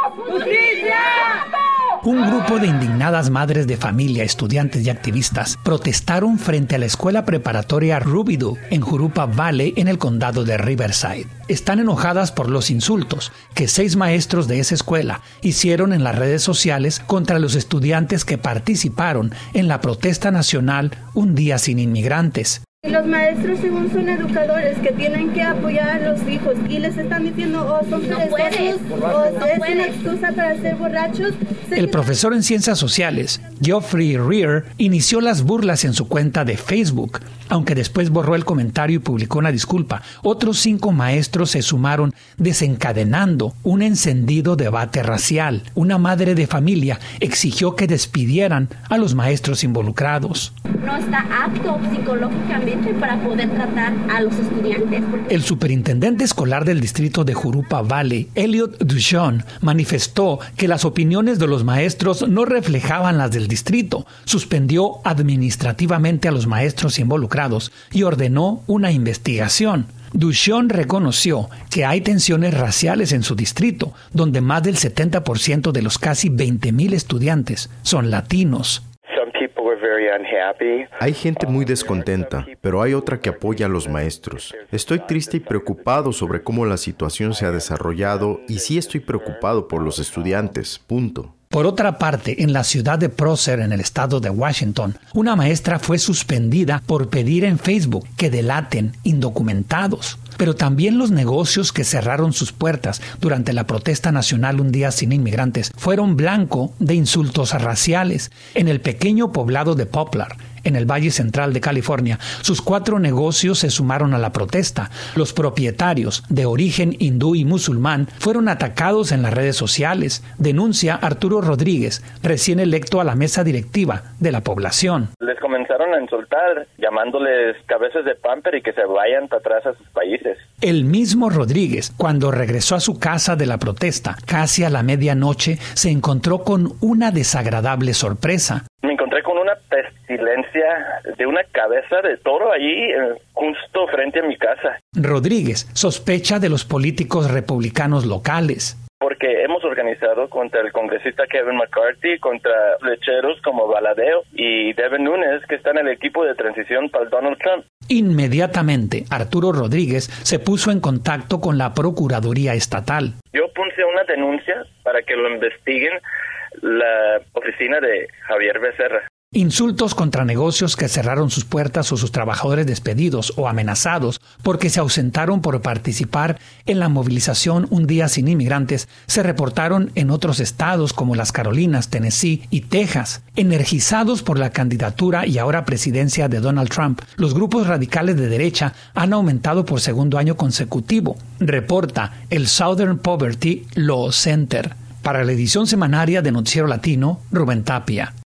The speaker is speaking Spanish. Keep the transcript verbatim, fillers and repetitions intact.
¡Justicia! Un grupo de indignadas madres de familia, estudiantes y activistas protestaron frente a la escuela preparatoria Rubidoux en Jurupa Valley, en el condado de Riverside. Están enojadas por los insultos que seis maestros de esa escuela hicieron en las redes sociales contra los estudiantes que participaron en la protesta nacional Un Día Sin Inmigrantes. Y los maestros, según son educadores, que tienen que apoyar a los hijos y les están diciendo, oh, son no puedes, o no es puedes. una excusa para ser borrachos. El profesor en ciencias sociales, Geoffrey Rear, inició las burlas en su cuenta de Facebook. Aunque después borró el comentario y publicó una disculpa, otros cinco maestros se sumaron, desencadenando un encendido debate racial. Una madre de familia exigió que despidieran a los maestros involucrados. No está apto psicológicamente para poder tratar a los estudiantes. El superintendente escolar del distrito de Jurupa Valley, Elliot Duchon, manifestó que las opiniones de los maestros no reflejaban las del distrito. Suspendió administrativamente a los maestros involucrados y ordenó una investigación. Duchon reconoció que hay tensiones raciales en su distrito, donde más del setenta por ciento de los casi veinte mil estudiantes son latinos. Hay gente muy descontenta, pero hay otra que apoya a los maestros. Estoy triste y preocupado sobre cómo la situación se ha desarrollado y sí estoy preocupado por los estudiantes, punto. Por otra parte, en la ciudad de Prosser, en el estado de Washington, una maestra fue suspendida por pedir en Facebook que delaten indocumentados. Pero también los negocios que cerraron sus puertas durante la protesta nacional Un Día Sin Inmigrantes fueron blanco de insultos raciales. En el pequeño poblado de Poplar, en el Valle Central de California, sus cuatro negocios se sumaron a la protesta. Los propietarios, de origen hindú y musulmán, fueron atacados en las redes sociales, denuncia Arturo Rodríguez, recién electo a la mesa directiva de la población. Les comenzaron a insultar, llamándoles cabezas de pamper y que se vayan para atrás a sus países. El mismo Rodríguez, cuando regresó a su casa de la protesta, casi a la medianoche, se encontró con una desagradable sorpresa. Me encontré con una pestilencia de una cabeza de toro allí, eh, justo frente a mi casa. Rodríguez sospecha de los políticos republicanos locales. Porque hemos organizado contra el congresista Kevin McCarthy, contra lecheros como Valadeo y Devin Nunes, que están en el equipo de transición para Donald Trump. Inmediatamente, Arturo Rodríguez se puso en contacto con la Procuraduría Estatal. Yo puse una denuncia para que lo investiguen la oficina de Javier Becerra. Insultos contra negocios que cerraron sus puertas o sus trabajadores despedidos o amenazados porque se ausentaron por participar en la movilización Un Día Sin Inmigrantes se reportaron en otros estados como las Carolinas, Tennessee y Texas. Energizados por la candidatura y ahora presidencia de Donald Trump, los grupos radicales de derecha han aumentado por segundo año consecutivo, reporta el Southern Poverty Law Center. Para la edición semanaria de Noticiero Latino, Rubén Tapia.